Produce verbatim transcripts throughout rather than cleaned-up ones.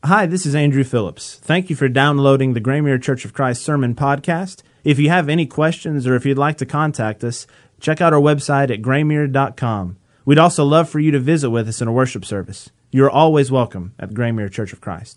Hi, this is Andrew Phillips. Thank you for downloading the Graymere Church of Christ Sermon Podcast. If you have any questions or if you'd like to contact us, check out our website at graymere dot com. We'd also love for you to visit with us in a worship service. You're always welcome at the Graymere Church of Christ.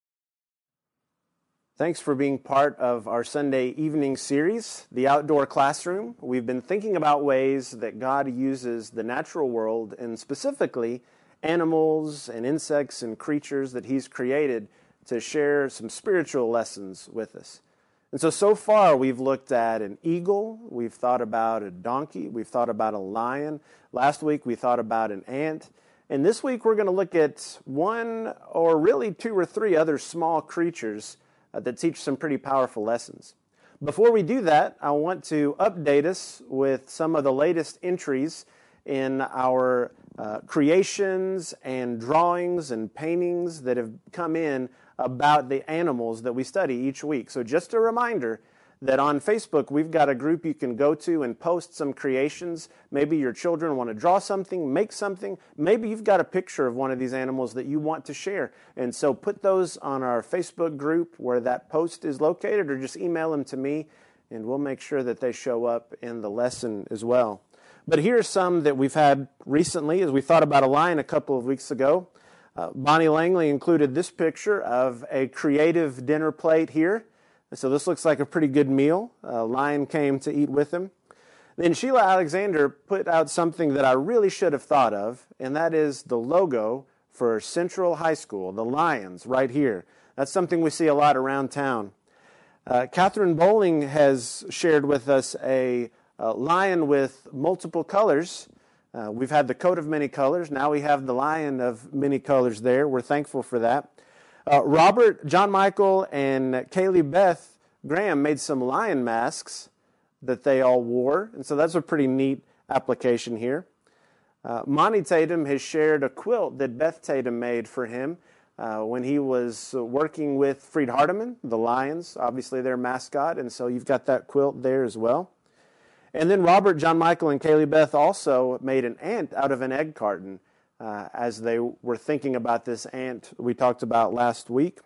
Thanks for being part of our Sunday evening series, The Outdoor Classroom. We've been thinking about ways that God uses the natural world, and specifically animals and insects and creatures that He's created, to share some spiritual lessons with us. And so, so far we've looked at an eagle, we've thought about a donkey, we've thought about a lion. Last week we thought about an ant. And this week we're going to look at one or really two or three other small creatures uh, that teach some pretty powerful lessons. Before we do that, I want to update us with some of the latest entries in our uh, creations and drawings and paintings that have come in about the animals that we study each week. So just a reminder that on Facebook, we've got a group you can go to and post some creations. Maybe your children want to draw something, make something. Maybe you've got a picture of one of these animals that you want to share. And so put those on our Facebook group where that post is located, or just email them to me, and we'll make sure that they show up in the lesson as well. But here are some that we've had recently as we thought about a lion a couple of weeks ago. Uh, Bonnie Langley included this picture of a creative dinner plate here. So this looks like a pretty good meal. A lion came to eat with him. Then Sheila Alexander put out something that I really should have thought of, and that is the logo for Central High School, the Lions, right here. That's something we see a lot around town. Uh, Catherine Bowling has shared with us a Uh, lion with multiple colors. Uh, we've had the coat of many colors. Now we have the lion of many colors there. We're thankful for that. Uh, Robert, John Michael, and Kaylee Beth Graham made some lion masks that they all wore. And so that's a pretty neat application here. Uh, Monty Tatum has shared a quilt that Beth Tatum made for him uh, when he was working with Freed Hardeman, the Lions, obviously their mascot. And so you've got that quilt there as well. And then Robert, John Michael, and Kaylee Beth also made an ant out of an egg carton uh, as they were thinking about this ant we talked about last week.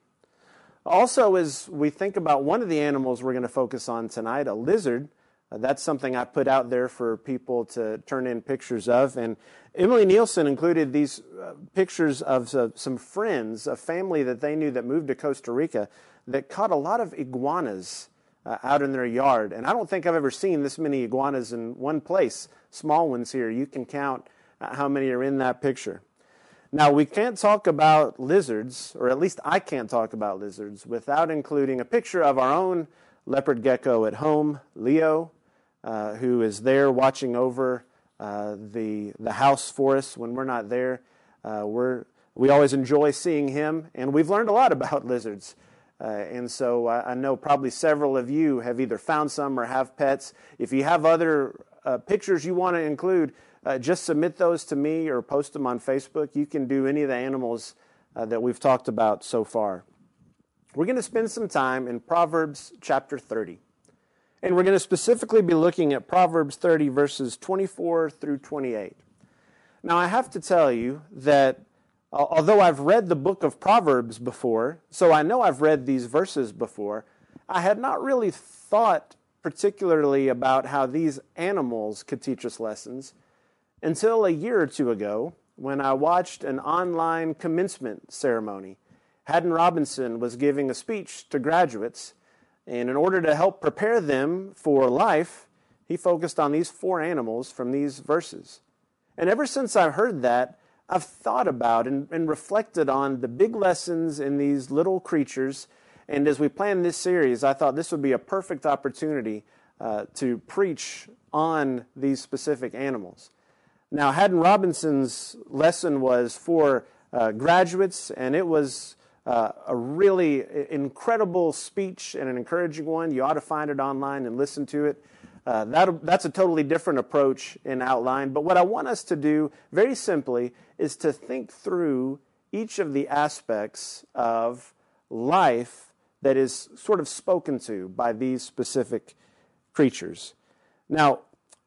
Also, as we think about one of the animals we're going to focus on tonight, a lizard, uh, that's something I put out there for people to turn in pictures of. And Emily Nielsen included these uh, pictures of uh, some friends, a family that they knew that moved to Costa Rica that caught a lot of iguanas Uh, out in their yard. And I don't think I've ever seen this many iguanas in one place. Small ones here. You can count uh, how many are in that picture. Now, we can't talk about lizards, or at least I can't talk about lizards, without including a picture of our own leopard gecko at home, Leo, uh, who is there watching over uh, the the house for us when we're not there. Uh, we're we always enjoy seeing him, and we've learned a lot about lizards. Uh, and so I, I know probably several of you have either found some or have pets. If you have other uh, pictures you want to include, uh, just submit those to me or post them on Facebook. You can do any of the animals uh, that we've talked about so far. We're going to spend some time in Proverbs chapter thirty. And we're going to specifically be looking at Proverbs thirty, verses twenty-four through twenty-eight. Now, I have to tell you that although I've read the book of Proverbs before, so I know I've read these verses before, I had not really thought particularly about how these animals could teach us lessons until a year or two ago when I watched an online commencement ceremony. Haddon Robinson was giving a speech to graduates, and in order to help prepare them for life, he focused on these four animals from these verses. And ever since I heard that, I've thought about and, and reflected on the big lessons in these little creatures. And as we planned this series, I thought this would be a perfect opportunity uh, to preach on these specific animals. Now, Haddon Robinson's lesson was for uh, graduates, and it was uh, a really incredible speech and an encouraging one. You ought to find it online and listen to it. Uh, that, that's a totally different approach in outline. But what I want us to do, very simply, is to think through each of the aspects of life that is sort of spoken to by these specific creatures. Now,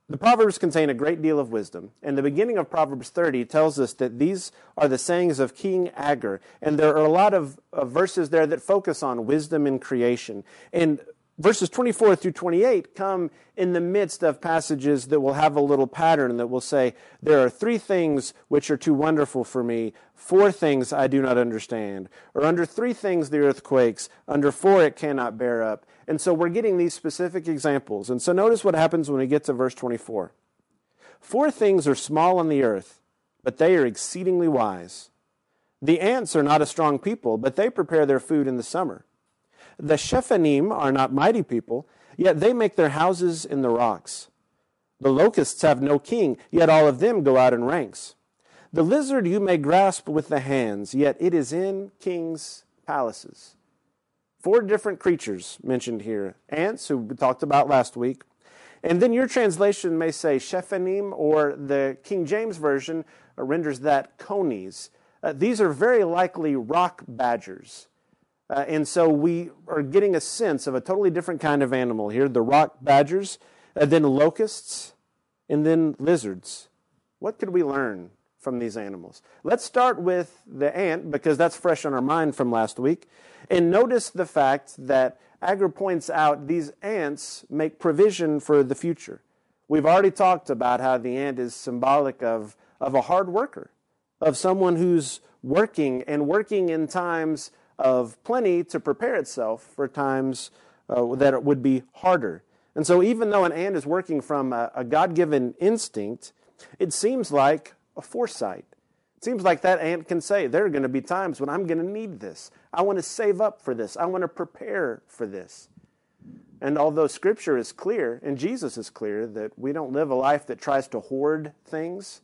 The Proverbs contain a great deal of wisdom, and the beginning of Proverbs thirty tells us that these are the sayings of King Agur, and there are a lot of, of verses there that focus on wisdom in creation. And verses twenty-four through twenty-eight come in the midst of passages that will have a little pattern that will say, there are three things which are too wonderful for me, four things I do not understand, or under three things the earth quakes, under four it cannot bear up. And so we're getting these specific examples. And so notice what happens when we get to verse twenty-four. Four things are small on the earth, but they are exceedingly wise. The ants are not a strong people, but they prepare their food in the summer. The Shephanim are not mighty people, yet they make their houses in the rocks. The locusts have no king, yet all of them go out in ranks. The lizard you may grasp with the hands, yet it is in kings' palaces. Four different creatures mentioned here. Ants, who we talked about last week. And then your translation may say Shephanim, or the King James Version renders that conies. Uh, these are very likely rock badgers. Uh, and so we are getting a sense of a totally different kind of animal here. The rock badgers, uh, then locusts, and then lizards. What could we learn from these animals? Let's start with the ant, because that's fresh on our mind from last week. And notice the fact that Agur points out these ants make provision for the future. We've already talked about how the ant is symbolic of, of a hard worker, of someone who's working and working in times of plenty to prepare itself for times uh, that it would be harder. And so even though an ant is working from a, a God-given instinct, it seems like a foresight. It seems like that ant can say, there are going to be times when I'm going to need this. I want to save up for this. I want to prepare for this. And although Scripture is clear, and Jesus is clear, that we don't live a life that tries to hoard things,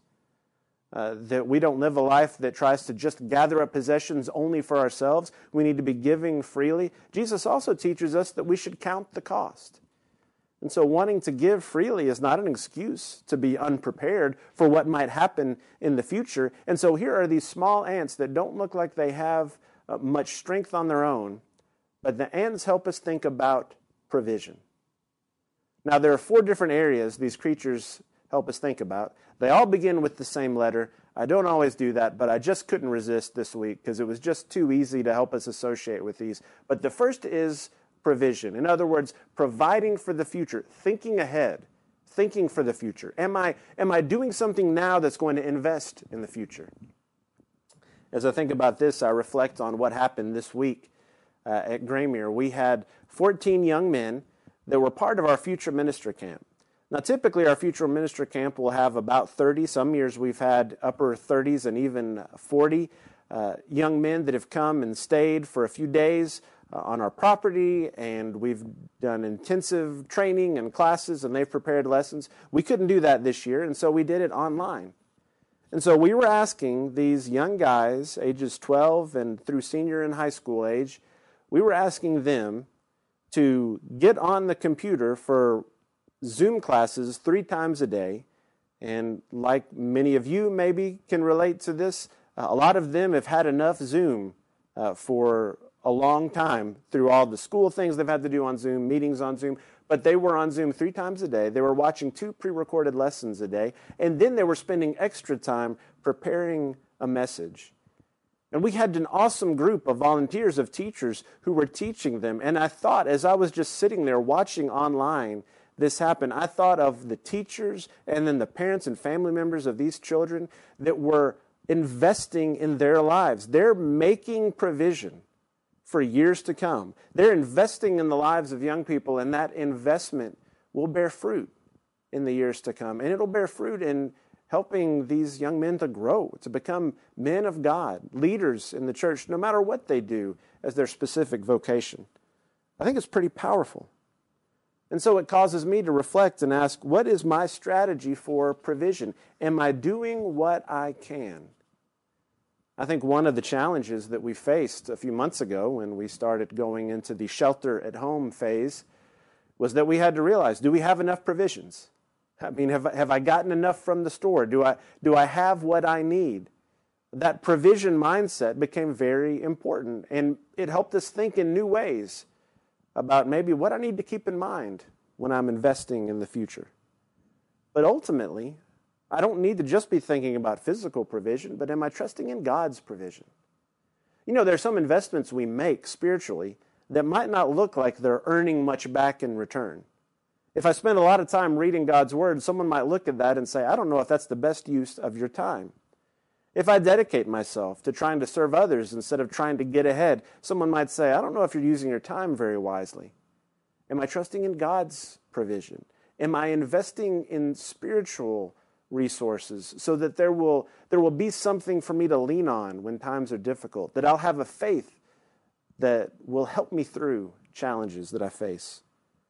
uh, that we don't live a life that tries to just gather up possessions only for ourselves, we need to be giving freely. Jesus also teaches us that we should count the cost. And so wanting to give freely is not an excuse to be unprepared for what might happen in the future. And so here are these small ants that don't look like they have uh, much strength on their own, but the ants help us think about provision. Now, there are four different areas these creatures help us think about. They all begin with the same letter. I don't always do that, but I just couldn't resist this week because it was just too easy to help us associate with these. But the first is provision. In other words, providing for the future, thinking ahead, thinking for the future. Am I, am I doing something now that's going to invest in the future? As I think about this, I reflect on what happened this week uh, at Graymere. We had fourteen young men that were part of our Future Minister Camp. Now, typically, our Future Minister Camp will have about thirty. Some years we've had upper thirties and even forty uh, young men that have come and stayed for a few days uh, on our property, and we've done intensive training and classes, and they've prepared lessons. We couldn't do that this year, and so we did it online. And so we were asking these young guys, ages twelve and through senior and high school age, we were asking them to get on the computer for Zoom classes three times a day. And like many of you maybe can relate to this, uh, a lot of them have had enough Zoom uh, for a long time through all the school things they've had to do on Zoom, meetings on Zoom. But they were on Zoom three times a day. They were watching two pre-recorded lessons a day. And then they were spending extra time preparing a message. And we had an awesome group of volunteers, of teachers who were teaching them. And I thought, as I was just sitting there watching online this happen, I thought of the teachers and then the parents and family members of these children that were investing in their lives. They're making provision for years to come. They're investing in the lives of young people, and that investment will bear fruit in the years to come. And it'll bear fruit in helping these young men to grow, to become men of God, leaders in the church, no matter what they do as their specific vocation. I think it's pretty powerful. And so it causes me to reflect and ask, what is my strategy for provision? Am I doing what I can? I think one of the challenges that we faced a few months ago when we started going into the shelter-at-home phase was that we had to realize, do we have enough provisions? I mean, have, have I gotten enough from the store? Do I, do I have what I need? That provision mindset became very important, and it helped us think in new ways about maybe what I need to keep in mind when I'm investing in the future. But ultimately, I don't need to just be thinking about physical provision, but am I trusting in God's provision? You know, there are some investments we make spiritually that might not look like they're earning much back in return. If I spend a lot of time reading God's Word, someone might look at that and say, I don't know if that's the best use of your time. If I dedicate myself to trying to serve others instead of trying to get ahead, someone might say, I don't know if you're using your time very wisely. Am I trusting in God's provision? Am I investing in spiritual resources so that there will, there will be something for me to lean on when times are difficult, that I'll have a faith that will help me through challenges that I face?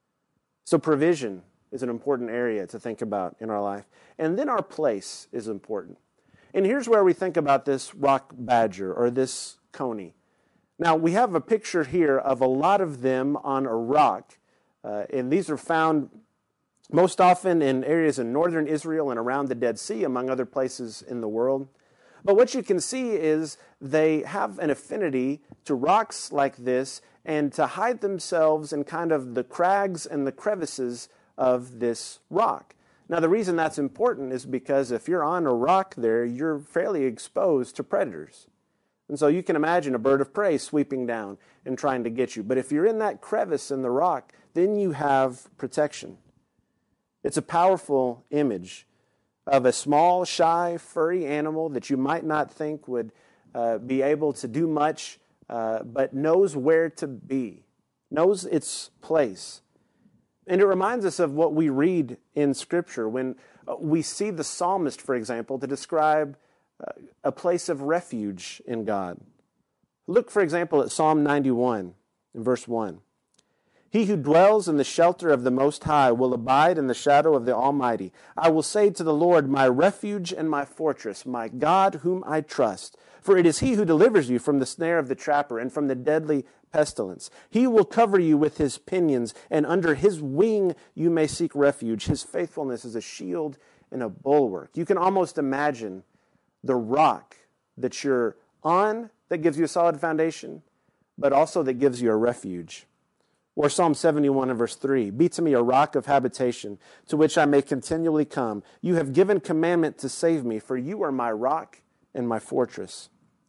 So provision is an important area to think about in our life. And then our place is important. And here's where we think about this rock badger or this coney. Now, we have a picture here of a lot of them on a rock. Uh, and these are found most often in areas in northern Israel and around the Dead Sea, among other places in the world. But what you can see is they have an affinity to rocks like this and to hide themselves in kind of the crags and the crevices of this rock. Now, the reason that's important is because if you're on a rock there, you're fairly exposed to predators. And so you can imagine a bird of prey sweeping down and trying to get you. But if you're in that crevice in the rock, then you have protection. It's a powerful image of a small, shy, furry animal that you might not think would uh, be able to do much, uh, but knows where to be, knows its place. And it reminds us of what we read in Scripture when we see the psalmist, for example, to describe uh, a place of refuge in God. Look, for example, at Psalm ninety-one, in verse one. He who dwells in the shelter of the Most High will abide in the shadow of the Almighty. I will say to the Lord, my refuge and my fortress, my God whom I trust. For it is he who delivers you from the snare of the trapper and from the deadly pestilence. He will cover you with his pinions, and under his wing you may seek refuge. His faithfulness is a shield and a bulwark. You can almost imagine the rock that you're on that gives you a solid foundation, but also that gives you a refuge. Or Psalm seventy-one and verse three, be to me a rock of habitation, to which I may continually come. You have given commandment to save me, for you are my rock and my fortress.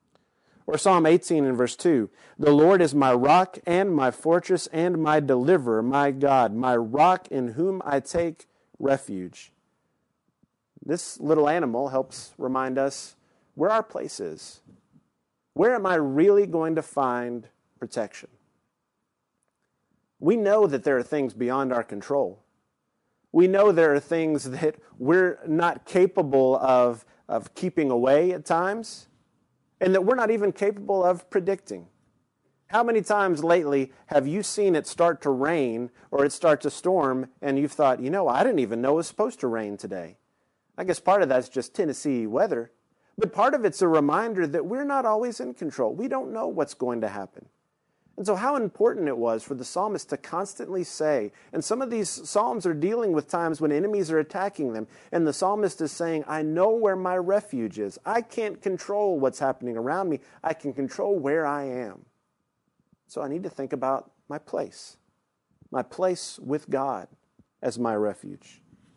Or Psalm eighteen and verse two, the Lord is my rock and my fortress and my deliverer, my God, my rock in whom I take refuge. This little animal helps remind us where our place is. Where am I really going to find protection? We know that there are things beyond our control. We know there are things that we're not capable of, of keeping away at times, and that we're not even capable of predicting. How many times lately have you seen it start to rain or it start to storm, and you've thought, you know, I didn't even know it was supposed to rain today? I guess part of that's just Tennessee weather, but part of it's a reminder that we're not always in control. We don't know what's going to happen. And so how important it was for the psalmist to constantly say, and some of these psalms are dealing with times when enemies are attacking them, and the psalmist is saying, I know where my refuge is. I can't control what's happening around me. I can control where I am. So I need to think about my place, my place with God as my refuge.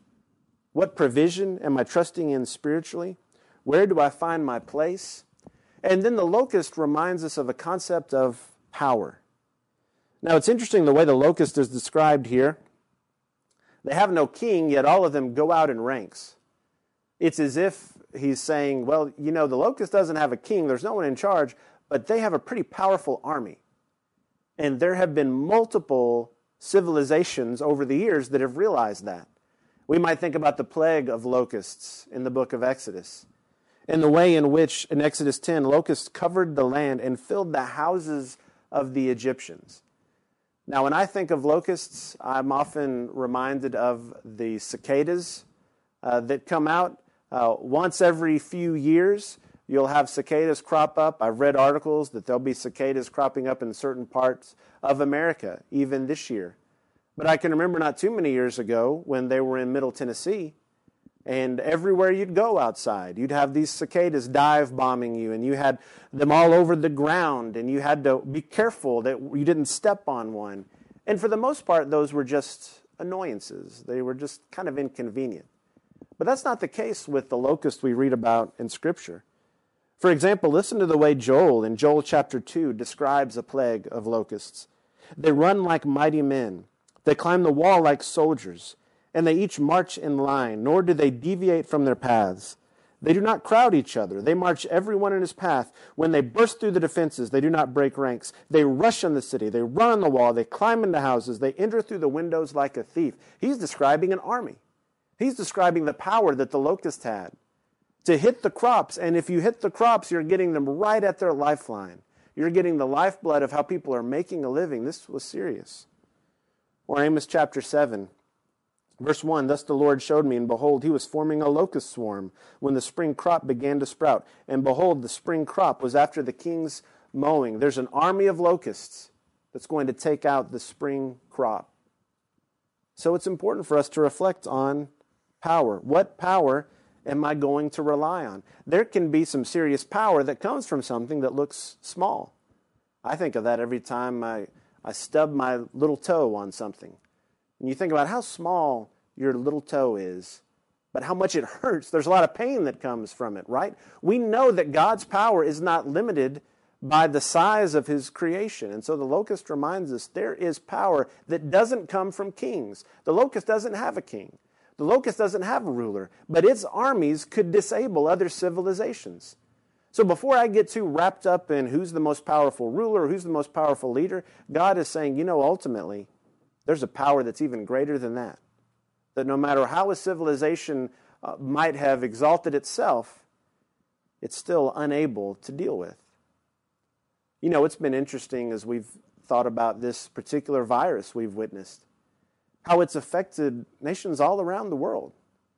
What provision am I trusting in spiritually? Where do I find my place? And then the locust reminds us of a concept of power. Now, it's interesting the way the locust is described here. They have no king, yet all of them go out in ranks. It's as if he's saying, well, you know, the locust doesn't have a king, there's no one in charge, but they have a pretty powerful army. And there have been multiple civilizations over the years that have realized that. We might think about the plague of locusts in the book of Exodus, and the way in which, in Exodus ten, locusts covered the land and filled the houses of the Egyptians. Now, when I think of locusts, I'm often reminded of the cicadas uh, that come out. Uh, once every few years, you'll have cicadas crop up. I've read articles that there'll be cicadas cropping up in certain parts of America, even this year. But I can remember not too many years ago when they were in Middle Tennessee, and everywhere you'd go outside, you'd have these cicadas dive bombing you, and you had them all over the ground, and you had to be careful that you didn't step on one. And for the most part, those were just annoyances. They were just kind of inconvenient. But that's not the case with the locust we read about in Scripture. For example, listen to the way Joel in Joel chapter two describes a plague of locusts. They run like mighty men. They climb the wall like soldiers, and they each march in line, nor do they deviate from their paths. They do not crowd each other. They march every one in his path. When they burst through the defenses, they do not break ranks. They rush on the city. They run on the wall. They climb into houses. They enter through the windows like a thief. He's describing an army. He's describing the power that the locust had to hit the crops. And if you hit the crops, you're getting them right at their lifeline. You're getting the lifeblood of how people are making a living. This was serious. Or Amos chapter seven. Verse one, thus the Lord showed me, and behold, he was forming a locust swarm when the spring crop began to sprout. And behold, the spring crop was after the king's mowing. There's an army of locusts that's going to take out the spring crop. So it's important for us to reflect on power. What power am I going to rely on? There can be some serious power that comes from something that looks small. I think of that every time I, I stub my little toe on something. And you think about how small your little toe is, but how much it hurts. There's a lot of pain that comes from it, right? We know that God's power is not limited by the size of his creation. And so the locust reminds us there is power that doesn't come from kings. The locust doesn't have a king. The locust doesn't have a ruler, but its armies could disable other civilizations. So before I get too wrapped up in who's the most powerful ruler or who's the most powerful leader, God is saying, you know, ultimately, there's a power that's even greater than that. That no matter how a civilization uh, might have exalted itself, it's still unable to deal with. You know, it's been interesting as we've thought about this particular virus we've witnessed, how it's affected nations all around the world.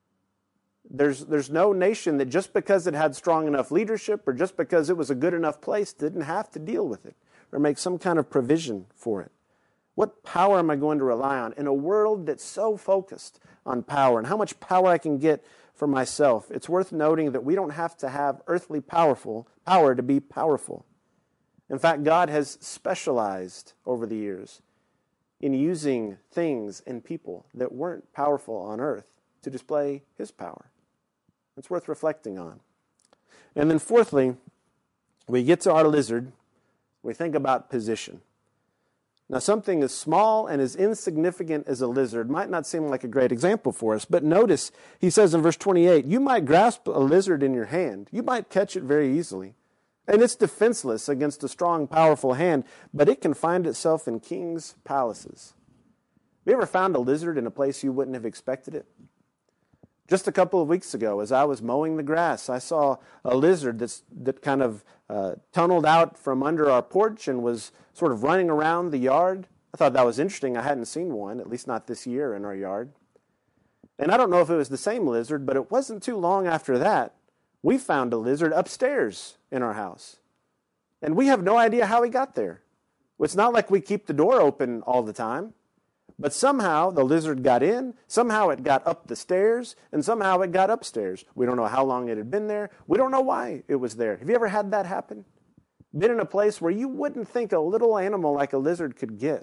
There's, there's no nation that just because it had strong enough leadership or just because it was a good enough place didn't have to deal with it or make some kind of provision for it. What power am I going to rely on in a world that's so focused on power and how much power I can get for myself? It's worth noting that we don't have to have earthly powerful power to be powerful. In fact, God has specialized over the years in using things and people that weren't powerful on earth to display his power. It's worth reflecting on. And then fourthly, we get to our lizard, we think about position. Now, something as small and as insignificant as a lizard might not seem like a great example for us, but notice he says in verse twenty-eight, you might grasp a lizard in your hand. You might catch it very easily. And it's defenseless against a strong, powerful hand, but it can find itself in kings' palaces. Have you ever found a lizard in a place you wouldn't have expected it? Just a couple of weeks ago, as I was mowing the grass, I saw a lizard that's, that kind of uh, tunneled out from under our porch and was sort of running around the yard. I thought that was interesting. I hadn't seen one, at least not this year, in our yard. And I don't know if it was the same lizard, but it wasn't too long after that, we found a lizard upstairs in our house. And we have no idea how he got there. It's not like we keep the door open all the time. But somehow the lizard got in, somehow it got up the stairs, and somehow it got upstairs. We don't know how long it had been there. We don't know why it was there. Have you ever had that happen? Been in a place where you wouldn't think a little animal like a lizard could get.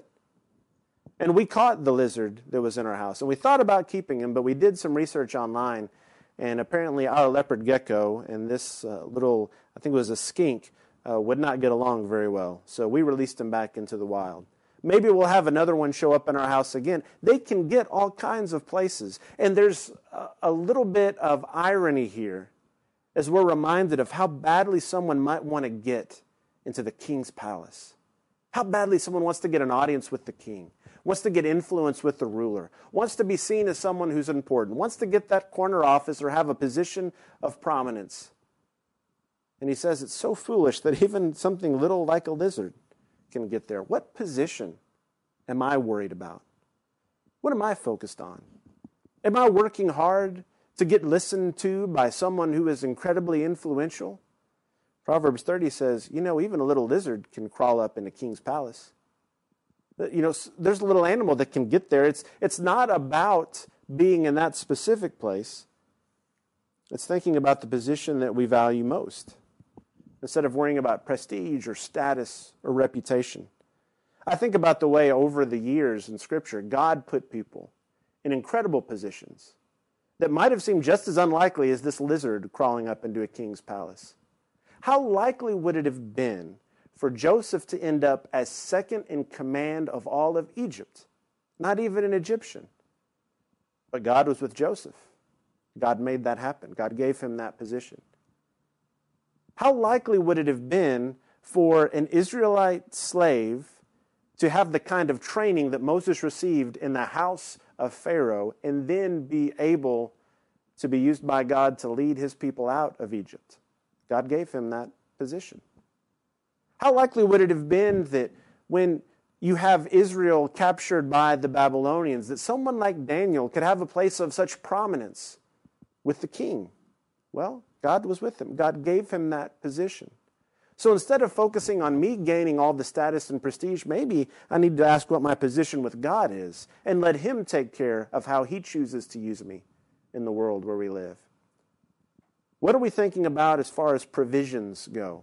And we caught the lizard that was in our house, and we thought about keeping him, but we did some research online, and apparently our leopard gecko and this uh, little, I think it was a skink, uh, would not get along very well. So we released him back into the wild. Maybe we'll have another one show up in our house again. They can get all kinds of places. And there's a, a little bit of irony here as we're reminded of how badly someone might want to get into the king's palace. How badly someone wants to get an audience with the king, wants to get influence with the ruler, wants to be seen as someone who's important, wants to get that corner office or have a position of prominence. And he says it's so foolish that even something little like a lizard can get there. What position am I worried about? What am I focused on? Am I working hard to get listened to by someone who is incredibly influential? Proverbs thirty says, you know, even a little lizard can crawl up in a king's palace. You know, there's a little animal that can get there. It's, it's not about being in that specific place. It's thinking about the position that we value most, instead of worrying about prestige or status or reputation. I think about the way over the years in Scripture, God put people in incredible positions. that might have seemed just as unlikely as this lizard crawling up into a king's palace? How likely would it have been for Joseph to end up as second in command of all of Egypt? Not even an Egyptian. But God was with Joseph. God made that happen. God gave him that position. How likely would it have been for an Israelite slave to have the kind of training that Moses received in the house of Pharaoh and then be able to be used by God to lead his people out of Egypt? God gave him that position. How likely would it have been that when you have Israel captured by the Babylonians, that someone like Daniel could have a place of such prominence with the king? Well, God was with him. God gave him that position. So instead of focusing on me gaining all the status and prestige, maybe I need to ask what my position with God is and let him take care of how he chooses to use me in the world where we live. What are we thinking about as far as provisions go?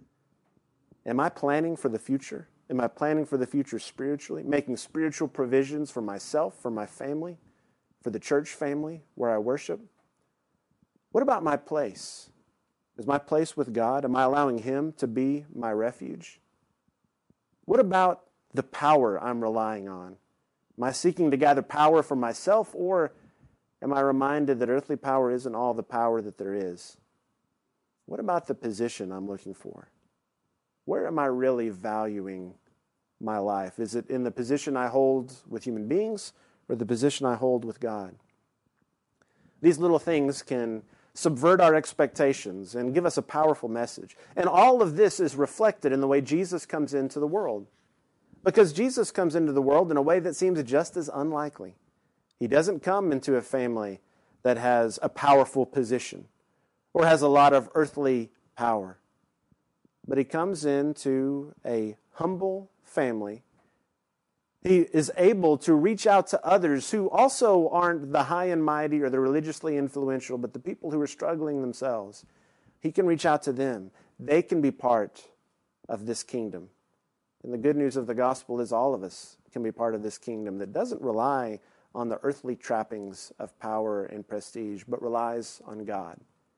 Am I planning for the future? Am I planning for the future spiritually? Making spiritual provisions for myself, for my family, for the church family where I worship? What about my place? Is my place with God? Am I allowing him to be my refuge? What about the power I'm relying on? Am I seeking to gather power for myself, or am I reminded that earthly power isn't all the power that there is? What about the position I'm looking for? Where am I really valuing my life? Is it in the position I hold with human beings or the position I hold with God? These little things can subvert our expectations and give us a powerful message. And all of this is reflected in the way Jesus comes into the world. Because Jesus comes into the world in a way that seems just as unlikely. He doesn't come into a family that has a powerful position or has a lot of earthly power. But he comes into a humble family. He is able to reach out to others who also aren't the high and mighty or the religiously influential, but the people who are struggling themselves. He can reach out to them. They can be part of this kingdom. And the good news of the gospel is all of us can be part of this kingdom that doesn't rely on the earthly trappings of power and prestige, but relies on God.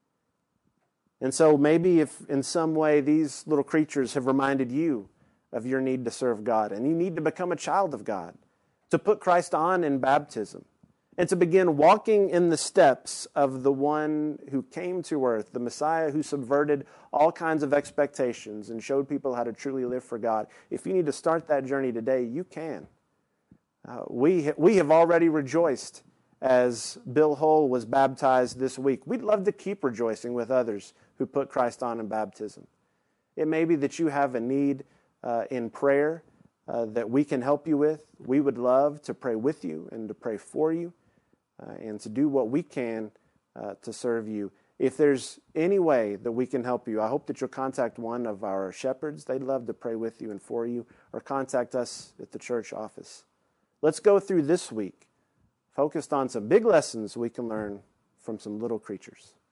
And so maybe if in some way these little creatures have reminded you of your need to serve God, and you need to become a child of God, to put Christ on in baptism, and to begin walking in the steps of the one who came to earth, the Messiah who subverted all kinds of expectations and showed people how to truly live for God. If you need to start that journey today, you can. Uh, we, ha- we have already rejoiced as Bill Hull was baptized this week. We'd love to keep rejoicing with others who put Christ on in baptism. It may be that you have a need Uh, in prayer uh, that we can help you with. We would love to pray with you and to pray for you uh, and to do what we can uh, to serve you. If there's any way that we can help you, I hope that you'll contact one of our shepherds. They'd love to pray with you and for you, or contact us at the church office. Let's go through this week focused on some big lessons we can learn from some little creatures.